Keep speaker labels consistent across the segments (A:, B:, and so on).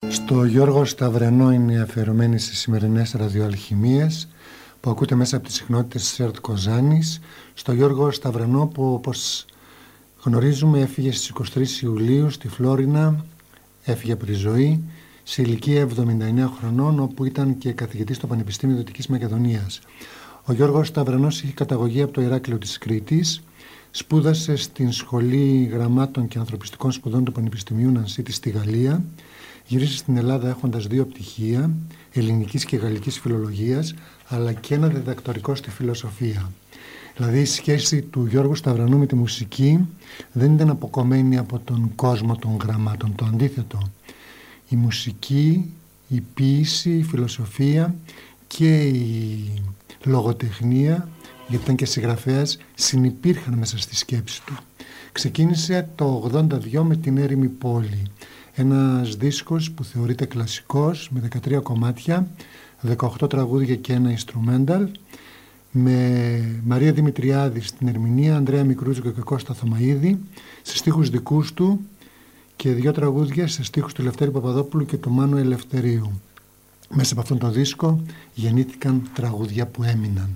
A: Στο Γιώργο Σταυρανό είναι αφιερωμένη στις σημερινές ραδιοαλχημίες που ακούτε μέσα από τις συχνότητες της ΕΡΤ Κοζάνης. Στο Γιώργο Σταυρανό που, όπως γνωρίζουμε, έφυγε στις 23 Ιουλίου στη Φλόρινα, έφυγε από τη ζωή σε ηλικία 79 χρονών, όπου ήταν και καθηγητής στο Πανεπιστήμιο Δυτικής Μακεδονίας. Ο Γιώργος Σταυρανός είχε καταγωγή από το Ηράκλειο της Κρήτης, σπούδασε στην Σχολή Γραμμάτων και Ανθρωπιστικών Σπουδών του Πανεπιστημίου Νανσίτη στη Γαλλία. Γύρισε στην Ελλάδα έχοντας 2 πτυχία, ελληνικής και γαλλικής φιλολογίας, αλλά και ένα διδακτορικό στη φιλοσοφία. Δηλαδή η σχέση του Γιώργου Σταυρανού με τη μουσική δεν ήταν αποκομμένη από τον κόσμο των γραμμάτων, το αντίθετο. Η μουσική, η ποίηση, η φιλοσοφία και η λογοτεχνία, γιατί ήταν και συγγραφέας, συνυπήρχαν μέσα στη σκέψη του. Ξεκίνησε το 82 με την Έρημη Πόλη, ένας δίσκος που θεωρείται κλασικός, με 13 κομμάτια, 18 τραγούδια και ένα instrumental, με Μαρία Δημητριάδη στην ερμηνεία, Ανδρέα Μικρούτσικο και Κώστα Θωμαΐδη, σε στίχους δικούς του, και 2 τραγούδια σε στίχους του Λευτέρη Παπαδόπουλου και του Μάνου Ελευθερίου. Μέσα από αυτόν τον δίσκο γεννήθηκαν τραγούδια που έμειναν.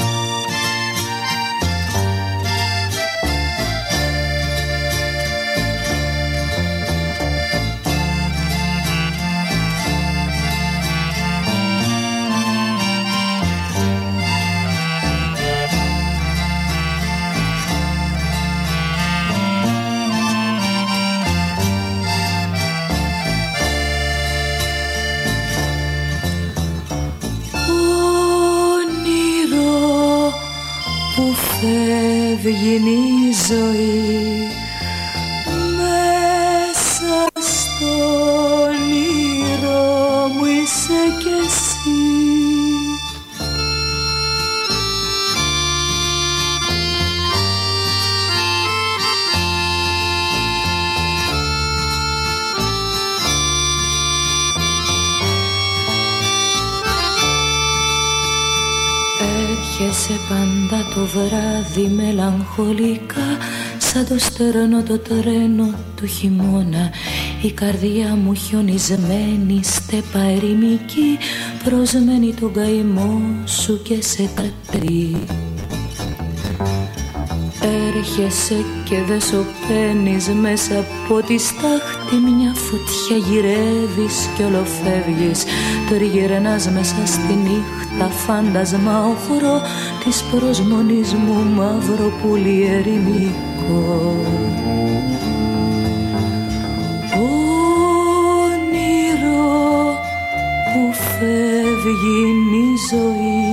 B: Φεύγει η ζωή μέσα στον όνειρο μου, είσαι κι εσύ. Έρχεσαι πάντα το βράδυ μελαγχολικά, σαν το στερνό το τρένο του χειμώνα. Η καρδιά μου χιονισμένη, στέπα ερημική, προσμένη τον καημό σου και σε κατρεί. Έρχεσαι και δε σωπαίνεις μέσα από τη στάχτη, μια φωτιά γυρεύεις κι ολοφεύγεις. Τριγυρνάς μέσα στη νύχτα, φάντασμα οχρό της προσμονής μου, μαύρο πουλί ερημικό. Όνειρο που φεύγει η ζωή,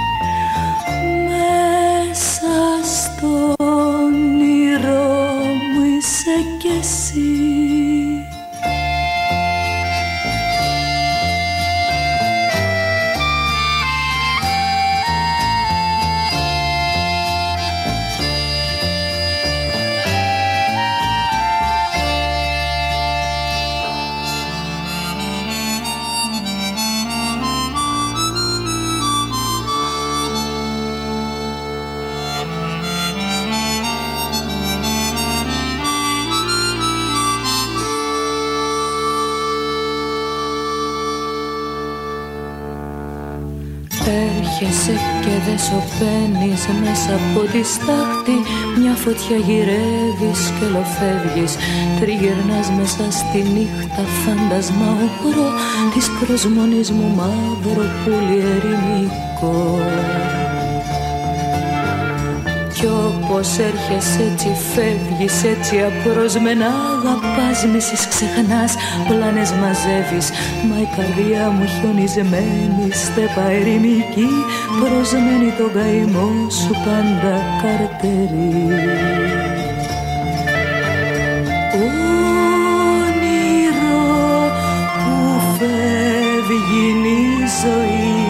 B: μέσα στο όνειρο μου είσαι κι εσύ. Έρχεσαι και δε σωπαίνεις μέσα από τη στάχτη, μια φωτιά γυρεύεις και ολοφεύγεις. Τριγυρνάς μέσα στη νύχτα, φάντασμα οχρό της προσμονής μου, μαύρο πουλί ερημικό. Κι όπως έρχεσαι έτσι φεύγεις, έτσι απρόσμενα αγαπάς, μισείς ξεχνάς, πλάνες μαζεύεις. Μα η καρδιά μου χιονισμένη, στέπα ερημική, προσμένη τον καημό σου πάντα καρτερή. Όνειρο που φεύγει η ζωή,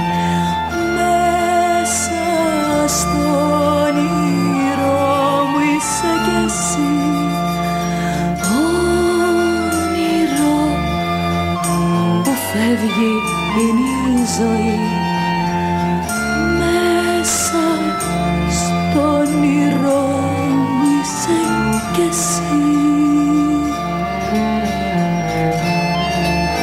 B: μέσα στο όνειρο μου είσαι κι εσύ. Όνειρο που φεύγει είναι η ζωή, μέσα στο όνειρο μου είσαι κι εσύ.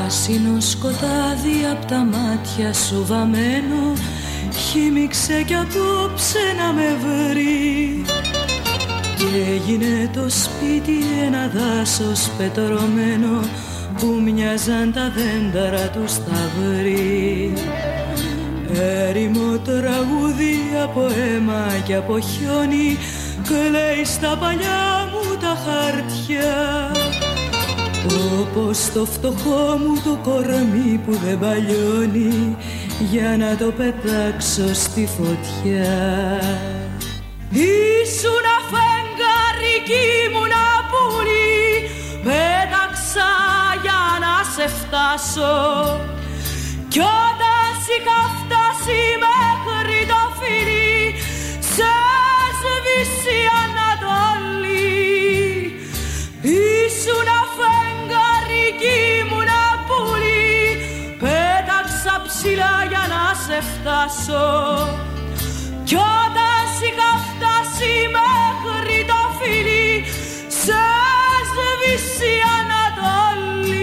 B: πράσινο σκοτάδι απ' τα μάτια σου βαμμένο χύμιξε κι απόψε να με βρει. Και έγινε το σπίτι ένα δάσος πετρωμένο που μοιάζαν τα δέντρα του σταυρί. Έρημο τραγούδι από αίμα και από χιόνι κλαίει στα παλιά μου τα χαρτιά. Όπως το φτωχό μου το κορμί που δεν παλιώνει για να το πετάξω στη φωτιά. Ήσουν αφέγγαρι κι ήμουνα πουλί, πέταξα για να σε φτάσω. Κι όταν είχα φτάσει μέχρι το φιλί, σε σβήσει η Ανατολή. Ήσουν αφέγγαρι κι ήμουνα πουλί, πέταξα ψηλά για να σε φτάσω. Κι όταν είχα φτάσει μέχρι το φιλί, σε σβήσει η Ανατολή.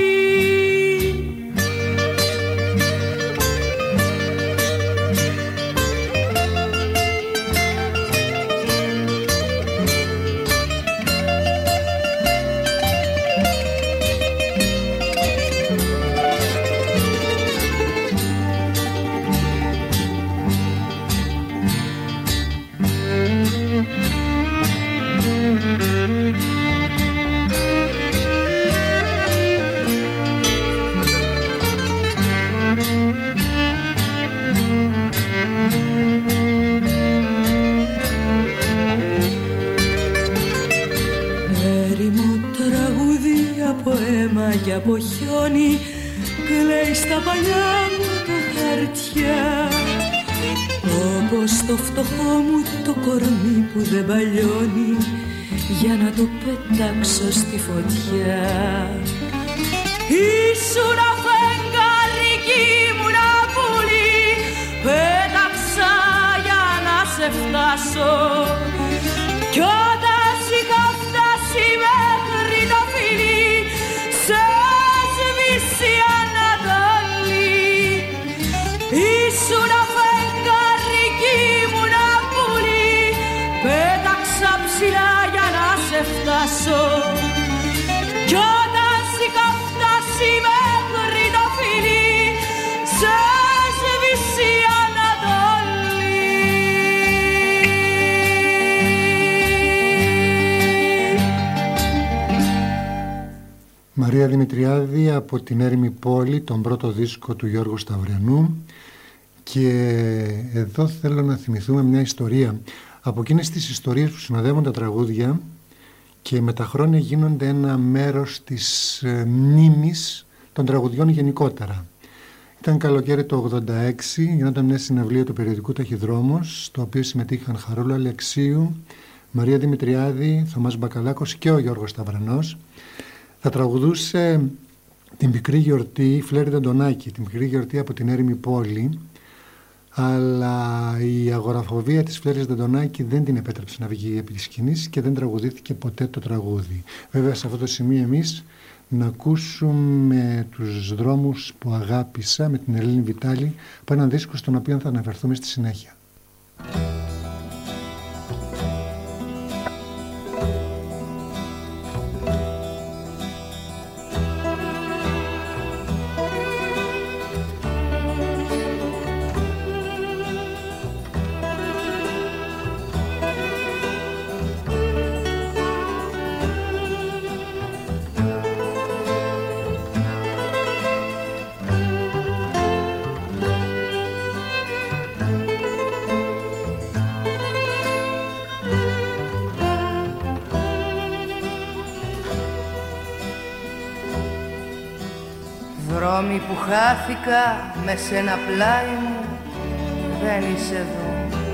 B: Και από χιόνι κλαίει στα παλιά μου τα χαρτιά. Όπως το φτωχό μου το κορμί που δεν παλιώνει για να το πετάξω στη φωτιά. Ήσουν αφέγγαρι κι ήμουνα πουλί, πέταξα για να σε φτάσω. Κι όταν είχα φτάσει μέχρι το φιλί, σε σβήσει η Ανατολή. Ήσουν αφέγγαρι κι ήμουνα πουλί, πέταξα ψηλά για να σε φτάσω. Κι όταν είχα φτάσει μέχρι το φιλί, σε σβήσει η Ανατολή.
A: Μαρία Δημητριάδη από την Έρημη Πόλη, τον πρώτο δίσκο του Γιώργου Σταυρανού. Και εδώ θέλω να θυμηθούμε μια ιστορία από εκείνες τις ιστορίες που συνοδεύουν τα τραγούδια και με τα χρόνια γίνονται ένα μέρος της μνήμης των τραγουδιών γενικότερα. Ήταν καλοκαίρι το 86, γινόταν μια συναυλία του περιοδικού Ταχυδρόμος, στο οποίο συμμετείχαν Χαρούλα Αλεξίου, Μαρία Δημητριάδη, Θωμάς Μπακαλάκος και ο Γιώργος Σταυρανός. Θα τραγουδούσε την Πικρή Γιορτή, Φλέρη Δεντονάκη, την Πικρή Γιορτή από την Έρημη Πόλη, αλλά η αγοραφοβία της Φλέρης Δεντονάκη δεν την επέτρεψε να βγει επί της σκηνής και δεν τραγουδήθηκε ποτέ το τραγούδι. Βέβαια σε αυτό το σημείο εμείς να ακούσουμε τους δρόμους που αγάπησα με την Ελένη Βιτάλη από έναν δίσκο στον οποίο θα αναφερθούμε στη συνέχεια.
C: Δρόμοι που χάθηκα με σένα πλάι μου, δεν είσαι εδώ.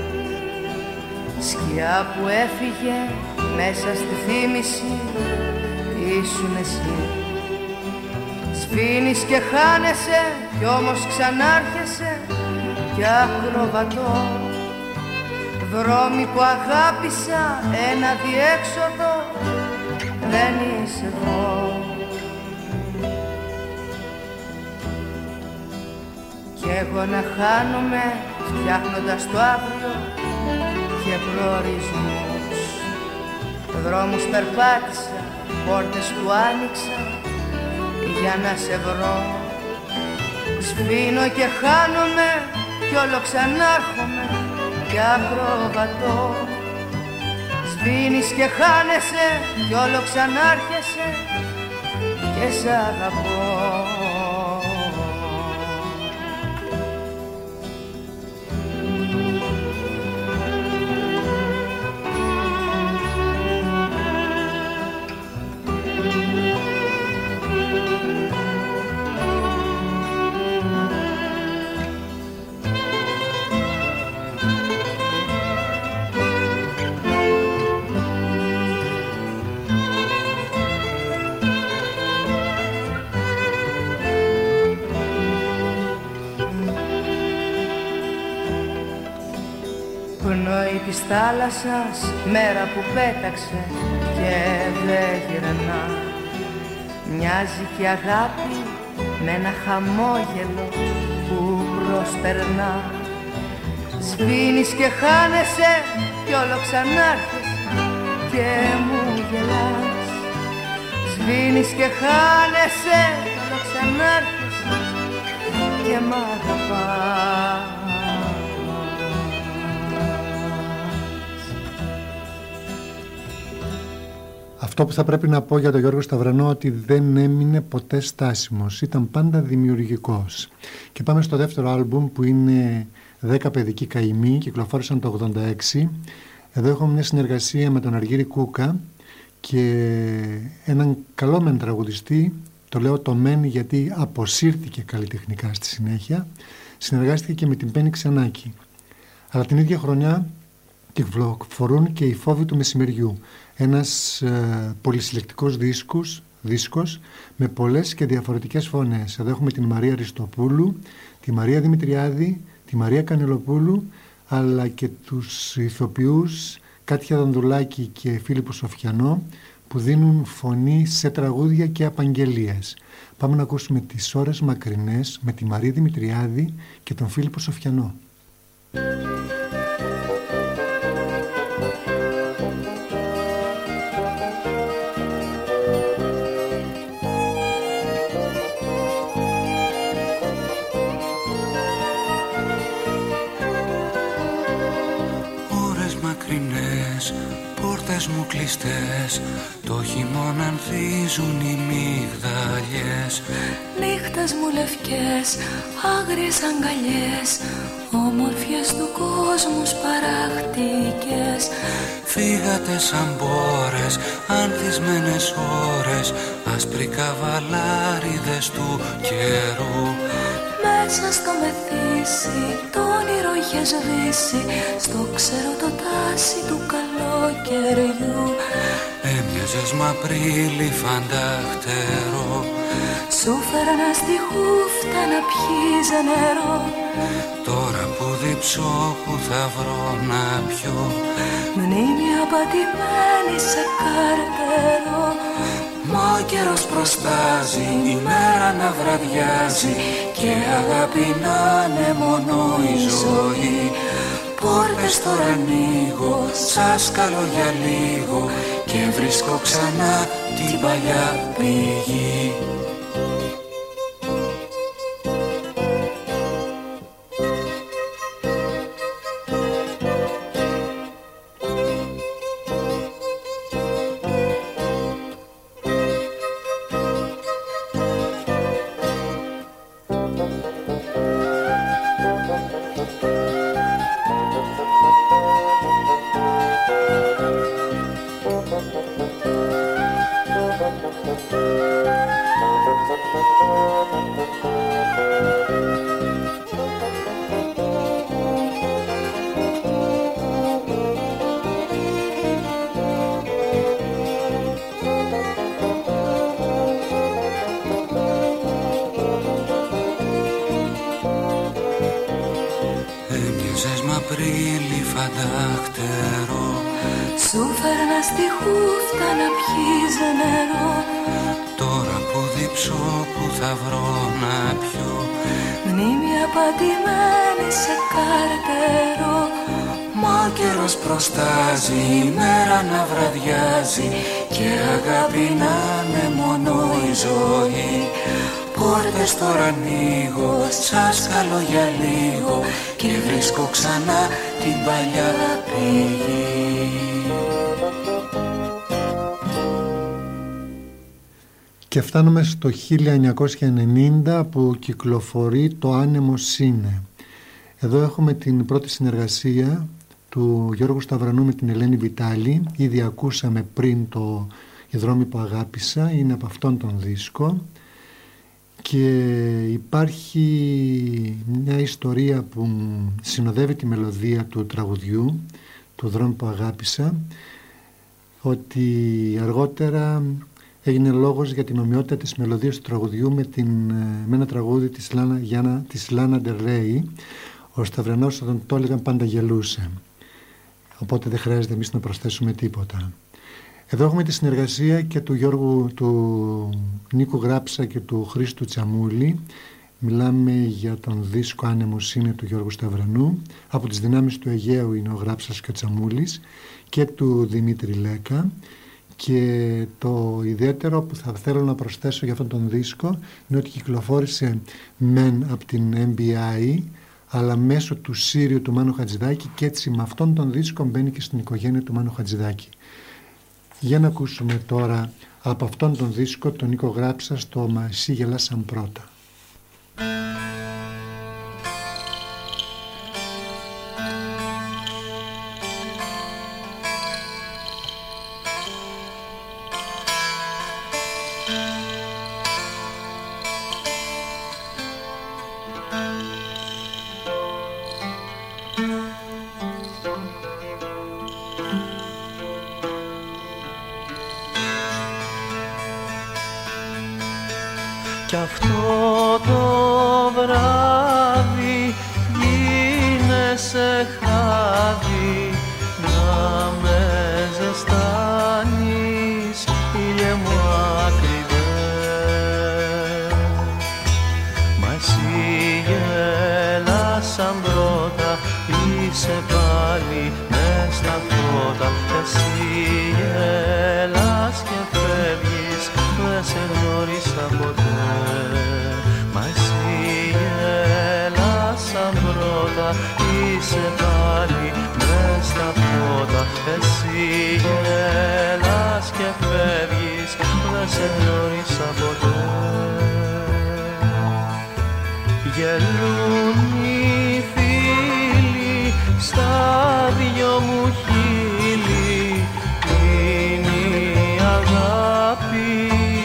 C: Σκιά που έφυγε μέσα στη θύμηση, ήσουν εσύ. Σβήνεις και χάνεσαι κι όμως ξανάρχεσαι κι ακροβατώ. Δρόμοι που αγάπησα, ένα διέξοδο, δεν είσαι εδώ. εγώ να χάνομαι φτιάχνοντας το αύριο και προορισμούς. Δρόμους περπάτησα, πόρτες του άνοιξα για να σε βρω. Σβήνω και χάνομαι κι όλο ξανάρχομαι και ακροβατώ. Σβήνεις και χάνεσαι κι όλο ξανάρχεσαι και σ' αγαπώ. Πνοή της θάλασσας, μέρα που πέταξε και δεν γυρνά. Μοιάζει και αγάπη με ένα χαμόγελο που προσπερνά. Σβήνεις και χάνεσαι κι όλο ξανάρχεσαι και μου γελάς. Σβήνεις και χάνεσαι κι όλο ξανάρχεσαι και μ' αγαπάς.
A: Αυτό που θα πρέπει να πω για τον Γιώργο Σταυρανό, ότι δεν έμεινε ποτέ στάσιμος, ήταν πάντα δημιουργικός. Και πάμε στο δεύτερο άλμπουμ που είναι 10 παιδικοί καημοί, κυκλοφόρησαν το 86. Εδώ έχουμε μια συνεργασία με τον Αργύρη Κούκα και έναν καλό μεν τραγουδιστή, το λέω το μεν γιατί αποσύρθηκε καλλιτεχνικά στη συνέχεια, συνεργάστηκε και με την Πέννη Ξανάκη. Αλλά την ίδια χρονιά κυκλοφορούν και οι Φόβοι του Μεσημεριού, ένας πολυσυλλεκτικός δίσκος με πολλές και διαφορετικές φωνές. Εδώ έχουμε την Μαρία Ριστοπούλου, τη Μαρία Δημητριάδη, τη Μαρία Κανελοπούλου, αλλά και τους ηθοποιούς Κάτια Δανδουλάκη και Φίλιππο Σοφιανό, που δίνουν φωνή σε τραγούδια και απαγγελίες. Πάμε να ακούσουμε τις ώρες μακρινές με τη Μαρία Δημητριάδη και τον Φίλιππο Σοφιανό.
D: Πόρτες μου κλειστές, το χειμώνα ανθίζουν οι μυγδαλιές.
B: Νύχτες μου λευκές, άγριες αγκαλιές, όμορφιες του κόσμου σπαραχτικές.
D: Φύγατε σαν μπόρες, ανθισμένες ώρες, άσπροι καβαλάριδες του καιρού.
B: Μέσα στο μεθύσι, το όνειρο είχε σβήσει, στο ξέρω το τάσι του καλοκαιριού.
D: Έμοιαζες μ' Απρίλη φανταχτερό,
B: σου φέρνα στη χούφτα να πιείς νερό.
D: Τώρα που διψώ που θα βρω να πιω,
B: μνήμια πατημένη σε καρτερό.
D: Μα ο καιρός προστάζει, η μέρα να βραδιάζει και αγάπη να είναι μόνο η ζωή. Πόρτες τώρα ανοίγω, σας καλώ για λίγο και βρίσκω ξανά την παλιά πηγή.
B: μνήμη απαντημένη σε καρτερό.
D: Μα ο καιρός προστάζει, η μέρα να βραδιάζει και αγάπη να είναι μόνο η ζωή. Πόρτες τώρα ανοίγω, σας καλώ για λίγο και βρίσκω ξανά την παλιά πηγή.
A: Και φτάνουμε στο 1990 που κυκλοφορεί το Άνεμος είναι. Εδώ έχουμε την πρώτη συνεργασία του Γιώργου Σταυρανού με την Ελένη Βιτάλη. Ήδη ακούσαμε πριν το «Οι δρόμοι που αγάπησα», είναι από αυτόν τον δίσκο. Και υπάρχει μια ιστορία που συνοδεύει τη μελωδία του τραγουδιού, του «Δρόμοι που αγάπησα», ότι αργότερα έγινε λόγος για την ομοιότητα της μελωδίας του τραγουδιού με ένα τραγούδι της Λάνα Ντερ Ρέι. Ο Σταυρανός όταν το έλεγαν πάντα γελούσε, οπότε δεν χρειάζεται εμείς να προσθέσουμε τίποτα. Εδώ έχουμε τη συνεργασία και του Νίκου Γράψα και του Χρήστου Τσαμούλη. Μιλάμε για τον δίσκο «Άνεμος είναι» του Γιώργου Σταυρανού. Από τις δυνάμεις του Αιγαίου είναι ο Γράψας και ο Τσαμούλης, και του Δημήτρη Λέκα. Και το ιδιαίτερο που θα θέλω να προσθέσω για αυτόν τον δίσκο είναι ότι κυκλοφόρησε μεν από την MBI, αλλά μέσω του Σύριου του Μάνου Χατζηδάκη, και έτσι με αυτόν τον δίσκο μπαίνει και στην οικογένεια του Μάνου Χατζηδάκη. Για να ακούσουμε τώρα από αυτόν τον δίσκο τον Νίκο Γράψα στο «Μα εσύ γελάσαν πρώτα».
E: Κι αυτό το βράδυ γίνεσαι χάδι, να με ζεστάνεις, ήλιε μου ακριβέ. Μα εσύ γέλασαν πρώτα, είσαι πάλι μες στα φώτα. Εσύ γέλας και φεύγεις, δεν σε γνώρισα ποτέ. Μα εσύ γέλασαν πρώτα, είσαι πάλι μες στα φώτα. Εσύ γέλας και φεύγεις, δεν σε γνώρισα ποτέ. Γελούν οι φίλοι στα δυο μου χείλη, είναι η αγάπη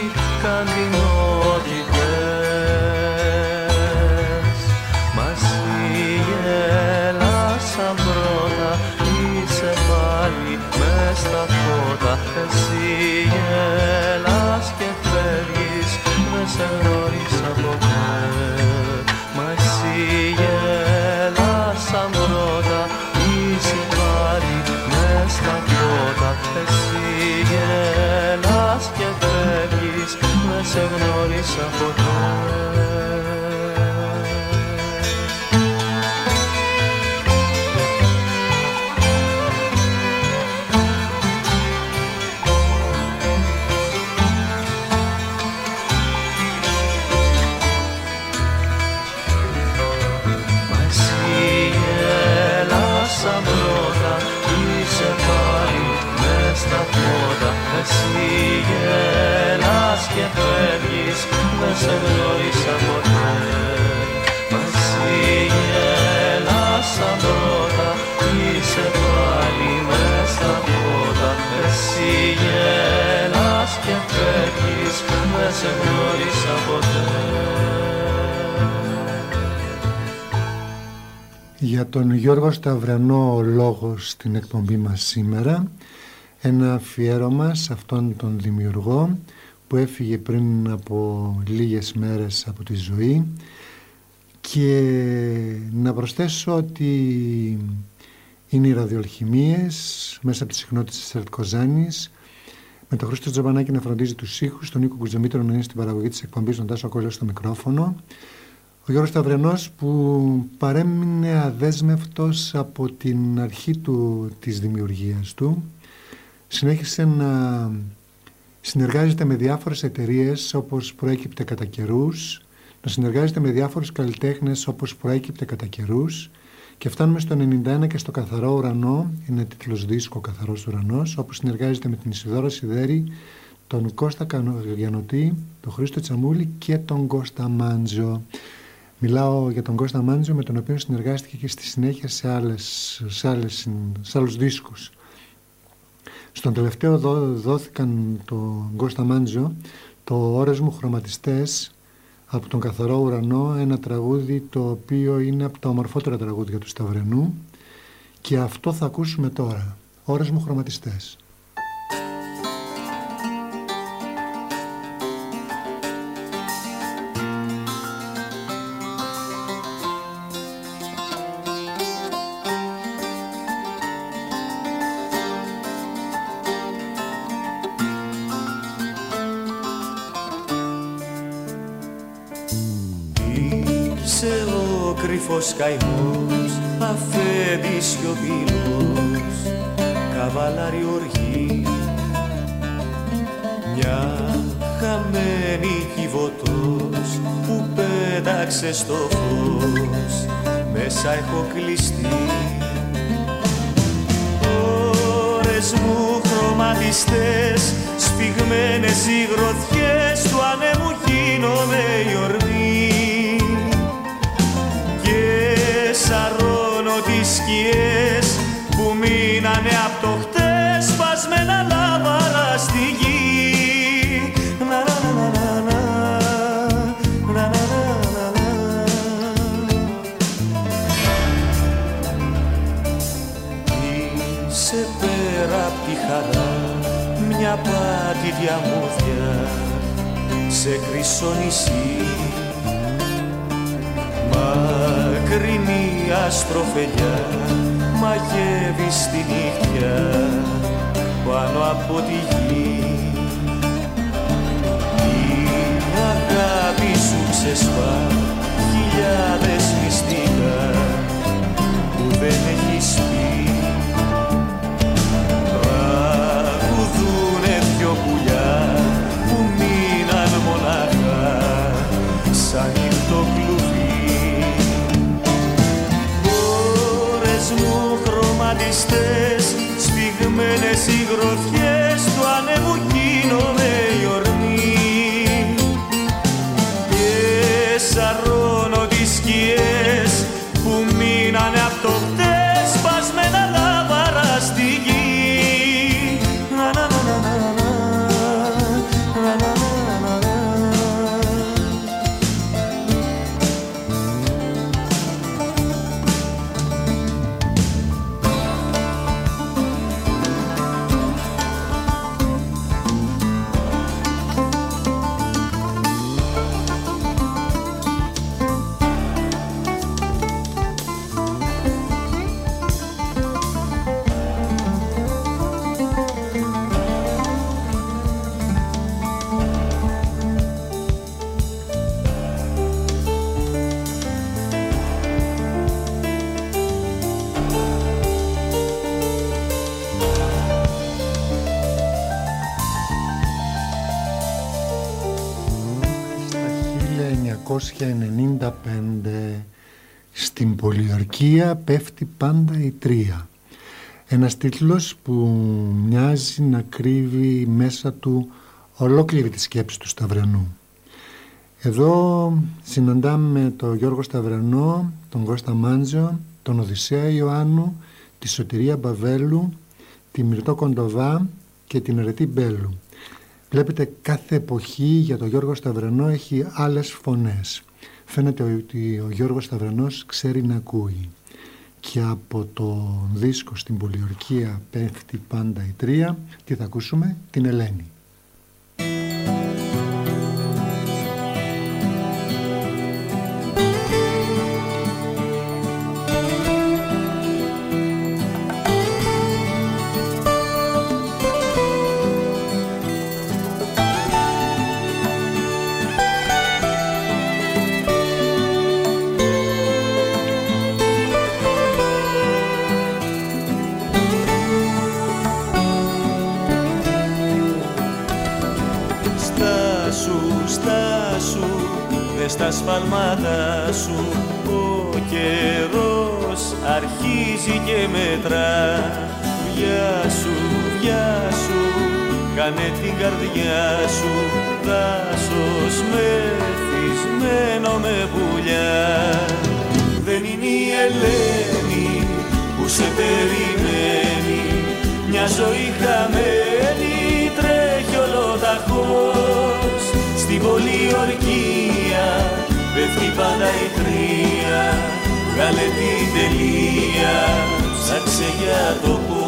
E: καντινότητες. Μα εσύ γέλασαν πρώτα, είσαι πάλι μες στα φώτα. Εσύ γέλας και φεύγεις, δεν σε γνώρισα ποτέ. Μα εσύ γέλασαν πρώτα, είσαι πάλι μες στα φώτα. Εσύ γέλας και φεύγεις, δεν σε γνώρισα ποτέ. Μα εσύ γέλασαν πρώτα, είσαι πάλι μες στα φώτα. Εσύ γέλας και φεύγεις, δεν σε γνώρισα ποτέ. Μα εσύ γέλασαν πρώτα, είσαι πάλι μες στα φώτα. Εσύ γέλας και φεύγεις, δεν σε γνώρισα ποτέ.
A: Για τον Γιώργο Σταυρανό ο λόγος στην εκπομπή μας σήμερα, ένα αφιέρωμα σε αυτόν τον δημιουργό που έφυγε πριν από λίγες μέρες από τη ζωή. Και να προσθέσω ότι είναι οι ραδιοαλχημίες μέσα από τις συχνότητες της ΕΡΤ Κοζάνης, με τον Χρήστο Τζαμπανάκη να φροντίζει τους ήχους, τον Νίκο Κουτζαμήτρο να είναι στην παραγωγή της εκπομπής, τον Τάσο Κόλλο στο μικρόφωνο. Ο Γιώργος Σταυρενός, που παρέμεινε αδέσμευτος από την αρχή της δημιουργίας του, συνέχισε να συνεργάζεται με διάφορες εταιρείες όπως προέκυπτε κατά καιρούς, να συνεργάζεται με διάφορους καλλιτέχνες όπως προέκυπτε κατά καιρούς, και φτάνουμε στο 91 και στο Καθαρό Ουρανό, είναι τίτλος δίσκο Καθαρός Ουρανός, όπου συνεργάζεται με την Ισιδώρα Σιδέρη, τον Κώστα Κανογιανωτή, τον Χρήστο Τσαμούλη και τον Κώστα Μάντζο. Μιλάω για τον Κώστα Μάντζο, με τον οποίο συνεργάστηκε και στη συνέχεια σε άλλους δίσκους. Στον τελευταίο δόθηκαν τον Κώστα Μάντζο το «Ώρες μου χρωματιστές» από τον Καθαρό Ουρανό, ένα τραγούδι το οποίο είναι από τα ομορφότερα τραγούδια του Σταυρενού, και αυτό θα ακούσουμε τώρα, «Ώρες μου χρωματιστές».
E: Κρυφός καημός, αφέντη σιωπηλός, καβαλάρι οργή, μια χαμένη κυβωτός που πέταξε στο φως, μέσα έχω κλειστεί. Ώρες μου χρωματιστές, σφιγμένες οι γροθιές του ανέμου, γίνομαι η ορμή. Σαρώνω τις σκιές που μείνανε απ' το χτες, σπασμένα λάβαρα στη γη. Να, να, να, να, να, να, να, να. Είσαι πέρα απ' τη χαρά, μια πάτητια μούδια σε χρυσό νησί. Μακρινή αστροφελιά μαγεύει στη νύχτια πάνω από τη γη. Η αγάπη σου ξεσπά χιλιάδες μυστικά που δεν έχεις πει. Τραγουδούνε δυο πουλιά που μείναν μονάχα σαν ήρθο κλουβί. Μου χρωματιστές, σφιγμένες οι γροθιές του ανέμου, γίνομαι η ορμή. Και σαρώνω τις σκιές που μείνανε απ' το χτες, σπασμένα λάβαρα στη γη. Να, να, να, να, να, να, να, να.
A: Το 1995 στην πολιορκία πέφτει πάντα η τρία. Ένας τίτλος που μοιάζει να κρύβει μέσα του ολόκληρη τη σκέψη του Σταυρενού. Εδώ συναντάμε τον Γιώργο Σταυρενό, τον Κώστα Μάντζο, τον Οδυσσέα Ιωάννου, τη Σωτηρία Μπαβέλου, τη Μυρτώ Κοντοβά και την Αρετή Μπέλου. Βλέπετε, κάθε εποχή για τον Γιώργο Σταυρενό έχει άλλες φωνές. Φαίνεται ότι ο Γιώργος Σταυρενός ξέρει να ακούει. Και από το δίσκο στην πολιορκία πέφτει πάντα η τρία, τι θα ακούσουμε? Την Ελένη.
E: στα σφάλματά σου. Ο καιρός αρχίζει και μετρά. Βιά σου, κάνε την καρδιά σου δάσος μεθυσμένο με πουλιά. Δεν είναι η Ελένη που σε περιμένει, μια ζωή χαμένη τρέχει ολοταχώς. Στην πολιορκία πέφτει πάντα η τρία, βγάλε την τελεία, ψάξε για το πώς.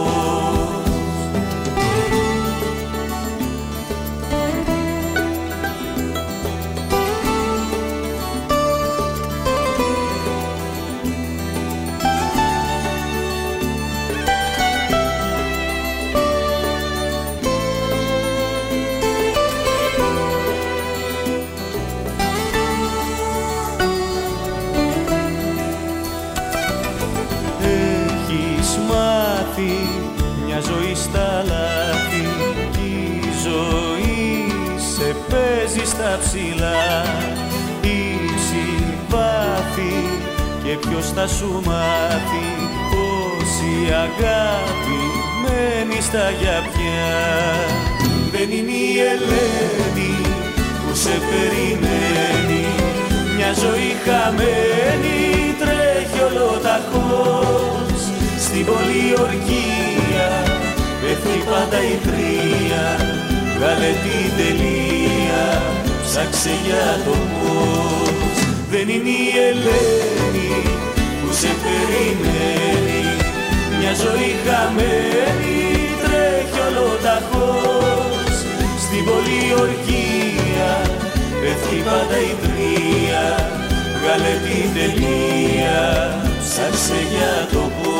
E: Μια ζωή στα λάθη κι η ζωή σε παίζει στα ψηλά. Ύψη βάθη και ποιος θα σου μάθει πως η αγάπη μένει στα γιαπιά. Δεν είναι η Ελένη που σε περιμένει, μια ζωή χαμένη τρέχει ολοταχώς. Στην πολιορκία πέφτει πάντα η τρία, βγάλε την τελεία, ψάξε για το πώς. Δεν είναι η Ελένη που σε περιμένει, μια ζωή χαμένη τρέχει ολοταχώς. Στην πολιορκία πέφτει πάντα η τρία, βγάλε την τελεία, ψάξε για το πώς.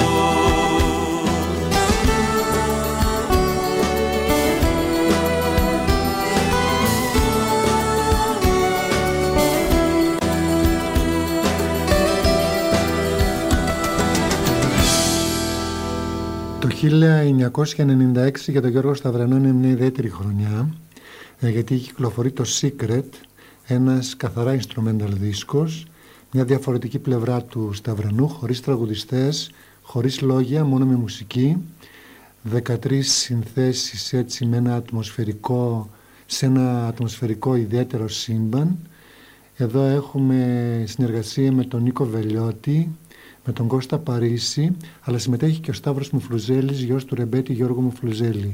A: Το 1996 για τον Γιώργο Σταυρανό είναι μια ιδιαίτερη χρονιά, γιατί κυκλοφορεί το Secret, ένας καθαρά instrumental δίσκος, μια διαφορετική πλευρά του Σταυρανού, χωρίς τραγουδιστές, χωρίς λόγια, μόνο με μουσική, 13 συνθέσεις έτσι σε ένα ατμοσφαιρικό ιδιαίτερο σύμπαν. Εδώ έχουμε συνεργασία με τον Νίκο Βελιώτη, με τον Κώστα Παρίσι, αλλά συμμετέχει και ο Σταύρος Μουφλουζέλης, γιος του ρεμπέτη Γιώργου Μουφλουζέλη.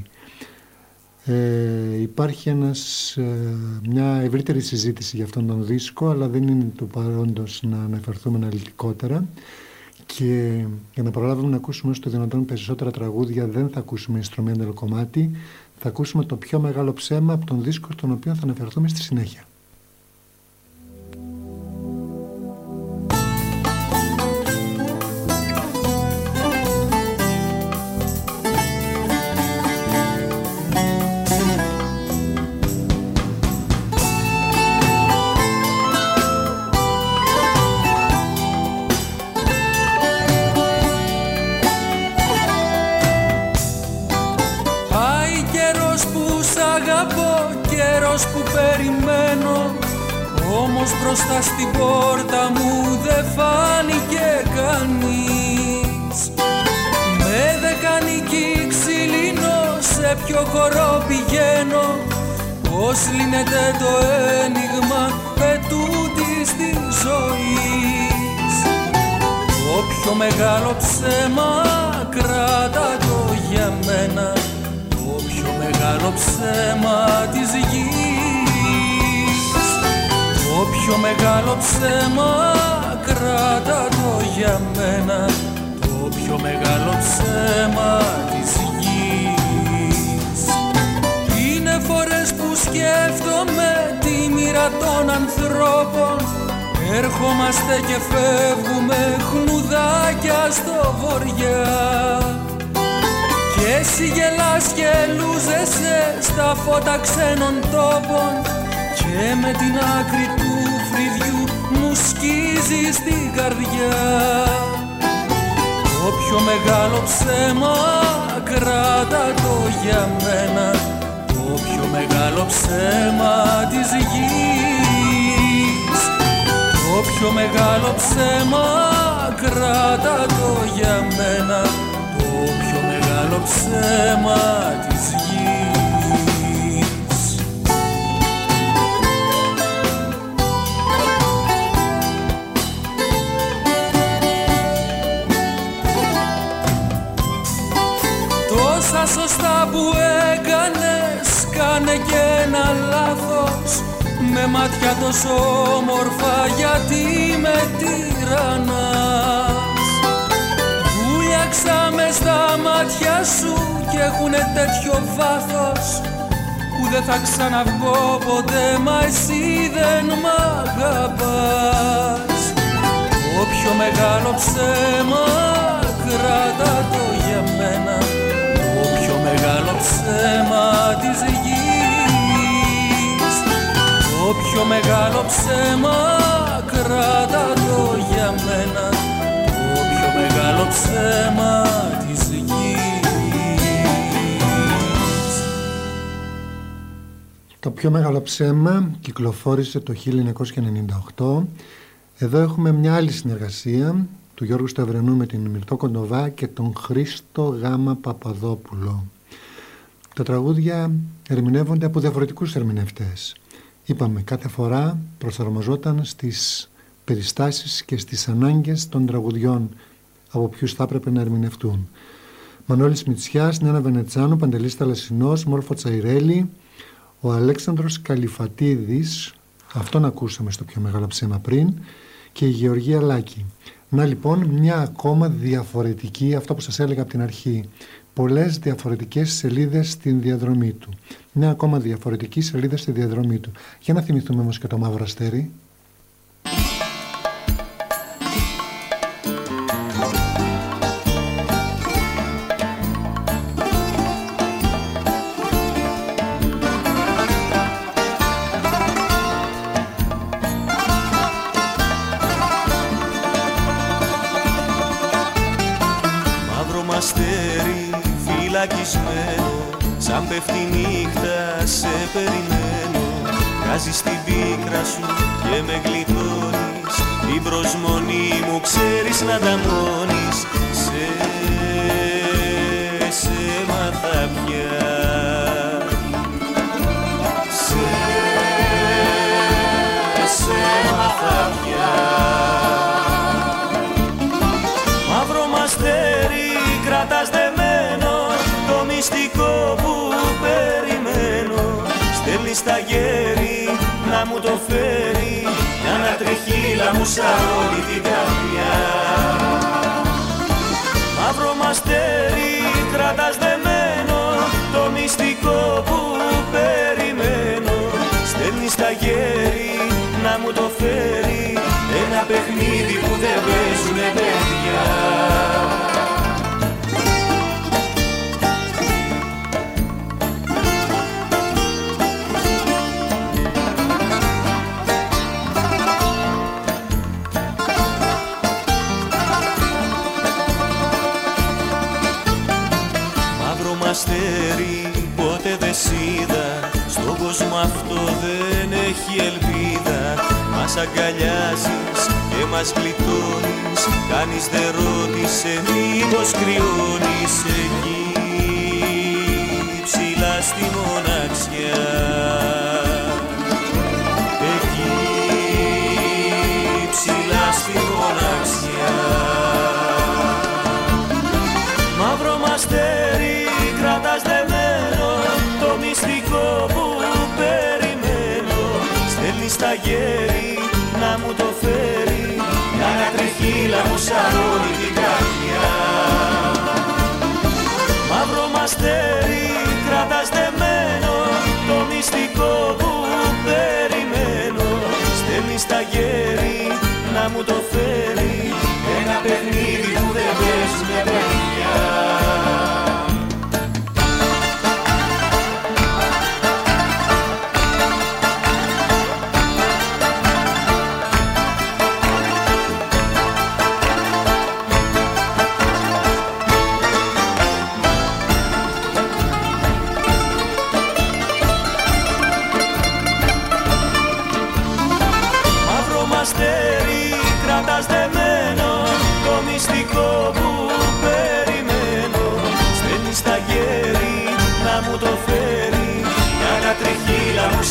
A: Υπάρχει μια ευρύτερη συζήτηση για αυτόν τον δίσκο, αλλά δεν είναι του παρόντος να αναφερθούμε αναλυτικότερα. Και για να προλάβουμε να ακούσουμε όσο το δυνατόν περισσότερα τραγούδια, δεν θα ακούσουμε instrumental κομμάτι, θα ακούσουμε το πιο μεγάλο ψέμα από τον δίσκο, τον οποίο θα αναφερθούμε στη συνέχεια.
F: Μπροστά στην πόρτα μου δεν φάνηκε κανείς. Με δεκανική ξυλίνω σε ποιο χορό πηγαίνω, πώς λύνεται το ένιγμα ετούτης της ζωής. Το πιο μεγάλο ψέμα κράτα το για μένα, το πιο μεγάλο ψέμα της γης. Το πιο μεγάλο ψέμα κράτα το για μένα, το πιο μεγάλο ψέμα της γης. Είναι φορές που σκέφτομαι τη μοίρα των ανθρώπων, έρχομαστε και φεύγουμε χνουδάκια στο βοριά. Και εσύ γελάς και λούζεσαι στα φώτα ξένων τόπων, και με την άκρη του φρυδιού μου σκίζει στην καρδιά. Το πιο μεγάλο ψέμα κράτα το για μένα, το πιο μεγάλο ψέμα της γης. πιο μεγάλο ψέμα κράτα το για μένα, το πιο μεγάλο ψέμα της γης. Τόσα σωστά που έκανες, κάνε και ένα λάθος. Με μάτια τόσο όμορφα γιατί με τυραννάς. Βούλιαξα μες στα μάτια σου και έχουνε τέτοιο βάθος που δεν θα ξαναβγώ ποτέ, μα εσύ δεν μ' αγαπάς. Το πιο μεγάλο ψέμα κράτα το για μένα, το πιο μεγάλο ψέμα της γης. Το πιο μεγάλο ψέμα κράτα το για μένα, το πιο μεγάλο ψέμα της γης.
A: Το πιο μεγάλο ψέμα κυκλοφόρησε το 1998. Εδώ έχουμε μια άλλη συνεργασία του Γιώργου Σταυρανού με την Μυρτώ Κοντοβά και τον Χρήστο Γάμα Παπαδόπουλο. Τα τραγούδια ερμηνεύονται από διαφορετικούς ερμηνευτές. Είπαμε, κάθε φορά προσαρμοζόταν στις περιστάσεις και στις ανάγκες των τραγουδιών από ποιους θα έπρεπε να ερμηνευτούν. Μανώλης Μητσιάς, Νένα Βενετσάνου, Παντελής Θαλασσινός, Μόρφο Τσαϊρέλη, ο Αλέξανδρος Καλυφατίδης, αυτόν ακούσαμε στο πιο μεγάλο ψέμα πριν, και η Γεωργία Λάκη. Να λοιπόν μια ακόμα διαφορετική, αυτό που σας έλεγα από την αρχή, πολλές διαφορετικές σελίδες στην διαδρομή του. Μια ακόμα διαφορετική σελίδα στη διαδρομή του. Για να θυμηθούμε όμως και το Μαύρο Αστέρι.
E: Σαν πέφτει νύχτα σε περιμένω, βγάζεις την πίκρα σου και με γλιτώνεις. Την προσμονή μου ξέρεις να ταμώνεις. Σε μάθα πια, σε μάθα πια. Μαύρο μαστέρι κρατάς δεμένο, το μυστικό που περιμένω. Στέλνει στα γέρι να μου το φέρει, για να τρεχύλα μου σαν όλη την καρδιά. Μαύρο μαστέρι κρατάς δεμένο, το μυστικό που περιμένω. Στέλνει στα γέρι να μου το φέρει, ένα παιχνίδι που δεν παίζουνε παιδιά. Αστέρι, πότε δεν σ' είδα, στον κόσμο αυτό δεν έχει ελπίδα. Μας αγκαλιάζεις και μας γλιτώνεις, κανείς δεν ρώτησε μήπως κρυώνεις. Εκεί ψηλά στη μοναξιά, εκεί ψηλά στη μοναξιά. Μαύρο μαστέρι κρατάς δεμένο, το μυστικό που περιμένω. Στέλνει στα γέρι να μου το φέρει, για να τρεχύλα μου σαν όλη την καρδιά. Μαύρο μαστέρι κρατάς δεμένο, το μυστικό που περιμένω. Στέλνει στα γέρι να μου το φέρει, ένα παιχνίδι που δεν παίζουνε παιδιά. Μαύρο μαστέρι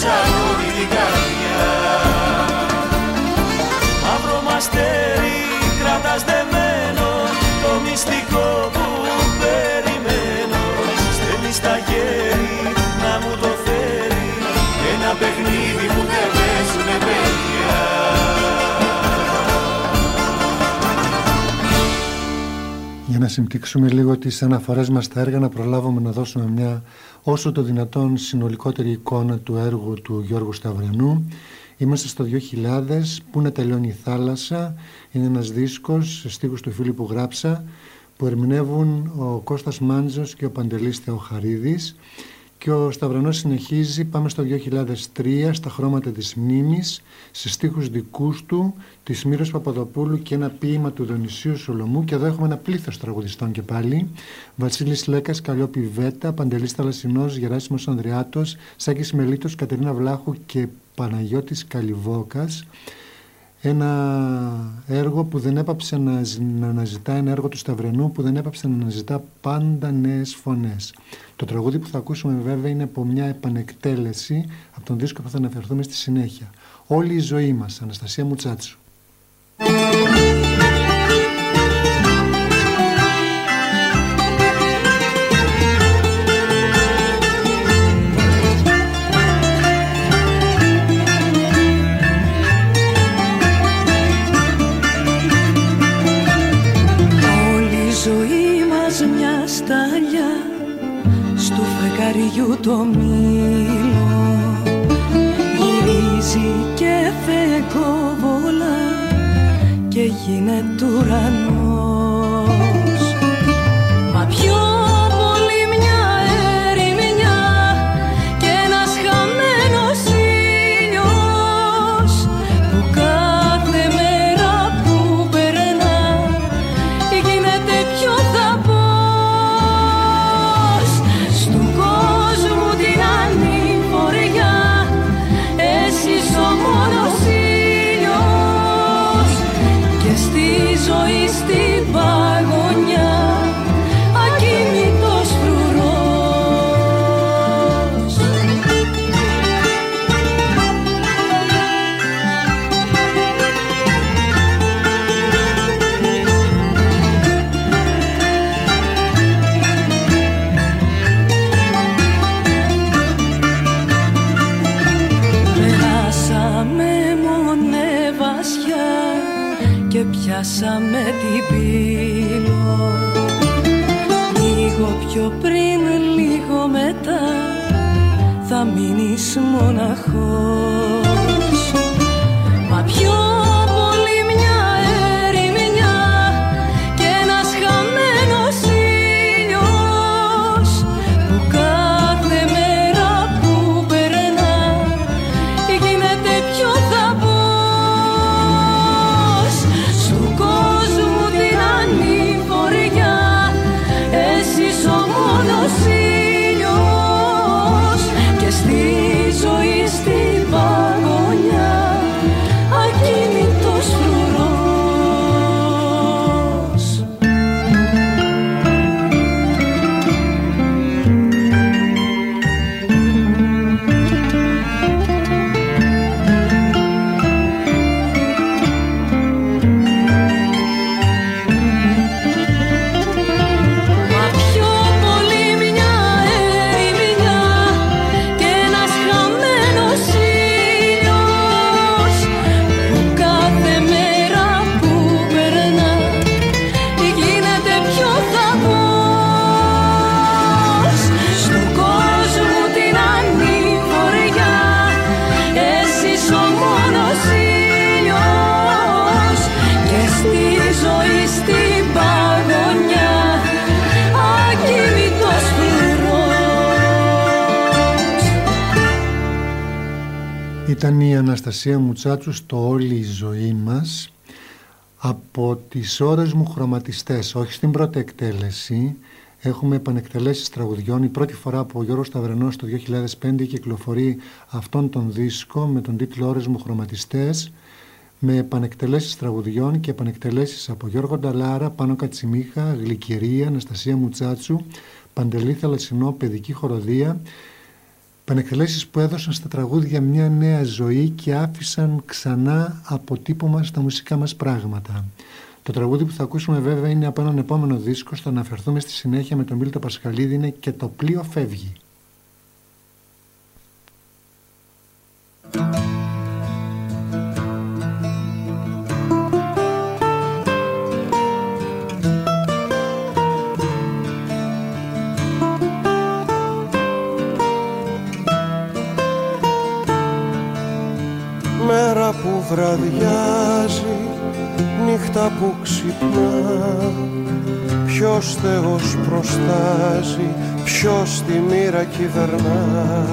E: Θεσσαλονίκη την καρδιά. Μαύρο μαστέρι κρατάς δεμένο, το μυστικό που περιμένω. Στέλνεις στα χέρι να μου το φέρει, ένα παιχνίδι που δεν παίζουνε παιδιά.
A: Για να συμπτύξουμε λίγο τις αναφορές μας στα έργα, να προλάβουμε να δώσουμε μια όσο το δυνατόν συνολικότερη εικόνα του έργου του Γιώργου Σταυρανού. Είμαστε στο 2000, που να τελειώνει η θάλασσα. Είναι ένας δίσκος σε στίχους του φίλου που γράψα, που ερμηνεύουν ο Κώστας Μάντζος και ο Παντελής Θεοχαρίδης. Και ο Σταυρανός συνεχίζει, πάμε στο 2003, στα χρώματα της μνήμης, σε στίχους δικούς του, της Μύρος Παπαδοπούλου και ένα ποίημα του Δονησίου Σολομού. Και εδώ έχουμε ένα πλήθος τραγουδιστών και πάλι. Βασίλης Λέκας, Καλλιόπη Βέτα, Παντελής Θαλασσινός, Γεράσιμος Ανδριάτος, Σάκης Μελίτος, Κατερίνα Βλάχου και Παναγιώτης Καλιβόκας. Ένα έργο που δεν έπαψε να αναζητά, ένα έργο του Σταυρανού που δεν έπαψε να αναζητά πάντα νέες φωνές. Το τραγούδι που θα ακούσουμε βέβαια είναι από μια επανεκτέλεση από τον δίσκο που θα αναφερθούμε στη συνέχεια. Όλη η ζωή μας, Αναστασία Μουτσάτσου.
B: Στου φεγγαριού το μήλο γυρίζει και φεγγοβολά και γίνεται ουρανός. Μα πιο πολύ μια ερημιά και ένας χαμένος ήλιος που κάθε μέρα που περνά γίνεται πιο θαμπός. Ζωή στην παγωνιά, ακίνητος φρουρός. Περάσαμε μονεβασιά και πιάσαμε την πύλο. Λίγο πιο πριν, λίγο μετά θα μείνεις μοναχός. Μα πιο πολύ μια ερημιά και ένας χαμένος ήλιος που κάθε μέρα που περνά γίνεται πιο θαμπός. Και στη ζωή στην παγωνιά ακίνητος φρουρός.
A: Ήταν η Αναστασία Μουτσάτσου στο Όλη η ζωή μας, από τις ώρες μου χρωματιστές, όχι στην πρώτη εκτέλεση. Έχουμε επανεκτελέσεις τραγουδιών. Η πρώτη φορά από ο Γιώργος Σταυρανός το 2005 κυκλοφορεί αυτόν τον δίσκο με τον τίτλο «Ώρες μου χρωματιστές», με επανεκτελέσεις τραγουδιών και επανεκτελέσεις από Γιώργο Νταλάρα, Πάνο Κατσιμίχα, Γλυκερία, Αναστασία Μουτσάτσου, Παντελή Θαλασσινό, παιδική χοροδία. Πανεκτελέσεις που έδωσαν στα τραγούδια μια νέα ζωή και άφησαν ξανά αποτύπωμα στα μουσικά μας πράγματα. Το τραγούδι που θα ακούσουμε βέβαια είναι από έναν επόμενο δίσκο, στο αναφερθούμε στη συνέχεια με τον Μίλτο Πασχαλίδη, είναι «Και το πλοίο φεύγει».
G: Μέρα που βραδιάζει, νύχτα που ξυπνά, ποιος Θεός προστάζει, ποιος τη μοίρα κυβερνά.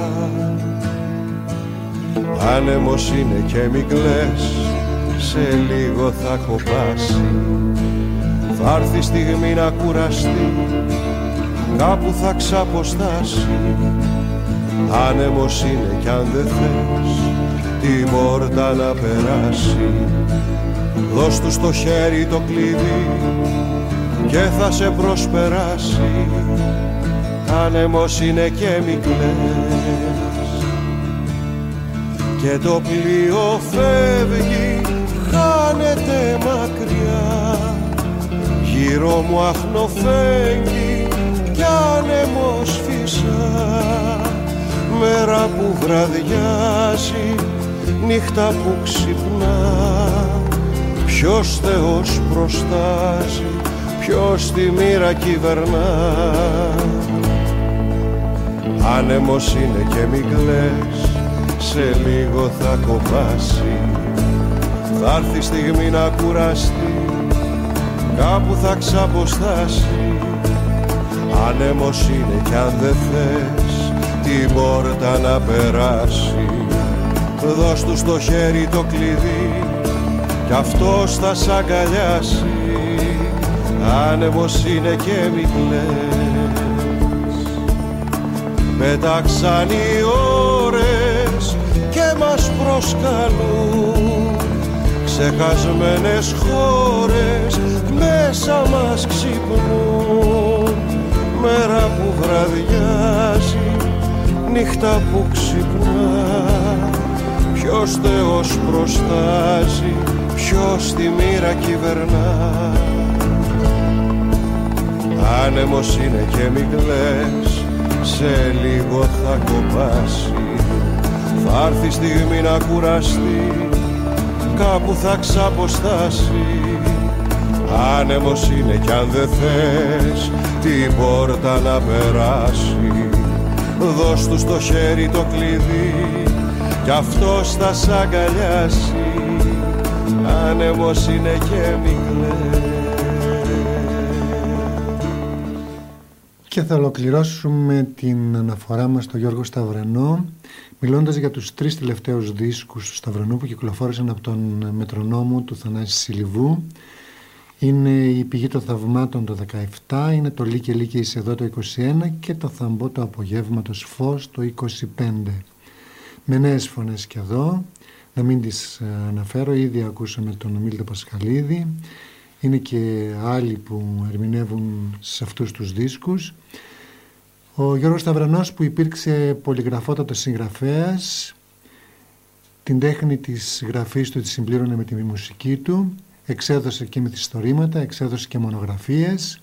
G: Άνεμος είναι και μη κλαις, σε λίγο θα κοπάσει. Θα έρθει στιγμή να κουραστεί, κάπου θα ξαποστάσει. Άνεμος είναι κι αν δεν θες την πόρτα να περάσει, δώσ' του στο χέρι το κλειδί και θα σε προσπεράσει. Άνεμος είναι και μη κλαις, και το πλοίο φεύγει, χάνεται μακριά. Γύρω μου αχνοφέγγει κι άνεμος φυσά. Μέρα που βραδιάζει, νύχτα που ξυπνά, ποιος Θεός προστάζει, ποιος τη μοίρα κυβερνά. Άνεμος είναι και μη κλαις, σε λίγο θα κοπάσει. Θα έρθει στιγμή να κουραστεί, κάπου θα ξαποστάσει. Άνεμος είναι κι αν δεν θες την πόρτα να περάσει, δώσ' του στο χέρι το κλειδί κι αυτός θα σ' αγκαλιάσει. Άνεμος είναι και μη κλαις. Πέταξαν οι ώρες και μας προσκαλούν, ξεχασμένες χώρες μέσα μας ξυπνούν. Μέρα που βραδιάζει, νύχτα που ξυπνά, ποιος Θεός προστάζει, ποιος τη μοίρα κυβερνά. Άνεμος είναι και μη κλαις, σε λίγο θα κοπάσει. Θα έρθει στιγμή να κουραστεί, κάπου θα ξαποστάσει. Άνεμος είναι κι αν δεν θες την πόρτα να περάσει, δώσ' του στο χέρι το κλειδί κι αυτός θα σ' αγκαλιάσει. Άνεμος είναι και μη κλαις.
A: Και θα ολοκληρώσουμε την αναφορά μας στο Γιώργο Σταυρανό, μιλώντας για τους 3 τελευταίους δίσκους του Σταυρανού που κυκλοφόρησαν από τον μετρονόμο του Θανάση Σιλιβού. Είναι η Πηγή των Θαυμάτων το 17, είναι το Λύκε Λύκε είσαι εδώ το 21 και το Θαμπό του Απογεύματος Φως το 25. Με νέες φωνές και εδώ, να μην τις αναφέρω, ήδη ακούσαμε τον Μίλτο Πασχαλίδη, είναι και άλλοι που ερμηνεύουν σε αυτούς τους δίσκους. Ο Γιώργος Σταυρανός που υπήρξε πολυγραφότατος συγγραφέας, την τέχνη της γραφής του τη συμπλήρωνε με τη μουσική του, εξέδωσε και μυθιστορήματα, εξέδωσε και μονογραφίες.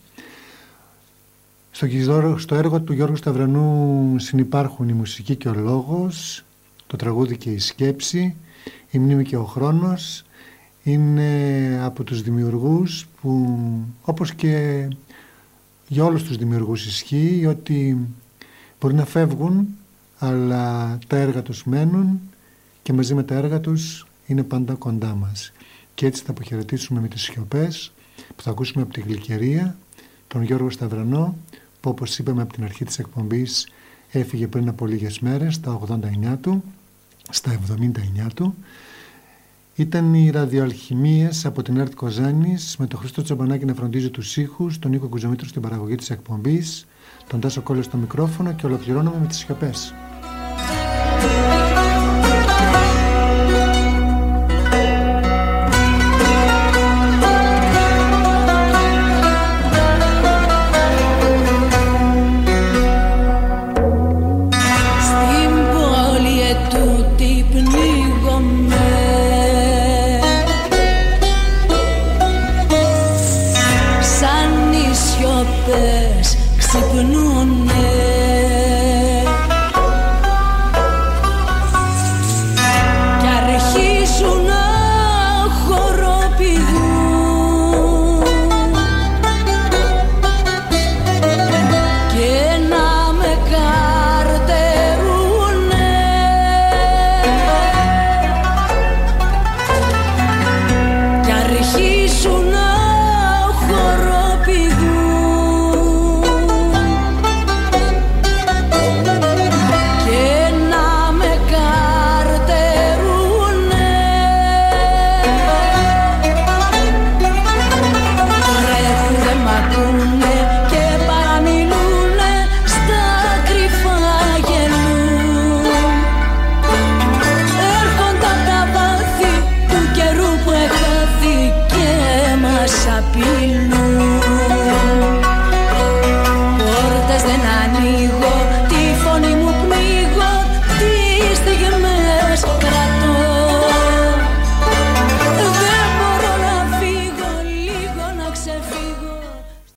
A: Στο έργο του Γιώργου Σταυρανού συνυπάρχουν η μουσική και ο λόγος, το τραγούδι και η σκέψη, η μνήμη και ο χρόνος. Είναι από τους δημιουργούς που, όπως και για όλους τους δημιουργούς ισχύει, ότι μπορεί να φεύγουν αλλά τα έργα τους μένουν και μαζί με τα έργα τους είναι πάντα κοντά μας. Και έτσι θα αποχαιρετήσουμε με τις σιωπές που θα ακούσουμε από τη Γλυκερία τον Γιώργο Σταυρανό, που όπως είπαμε από την αρχή της εκπομπής έφυγε πριν από λίγες μέρες, στα 89 του, στα 79 του. Ήταν οι ραδιοαλχημίες από την ΕΡΤ Κοζάνης, με τον Χρήστο Τσομπανάκη να φροντίζει τους ήχους, τον Νίκο Κουζομήτρου στην παραγωγή της εκπομπής, τον Τάσο Κόλλο στο μικρόφωνο, και ολοκληρώνουμε με τις σιωπές.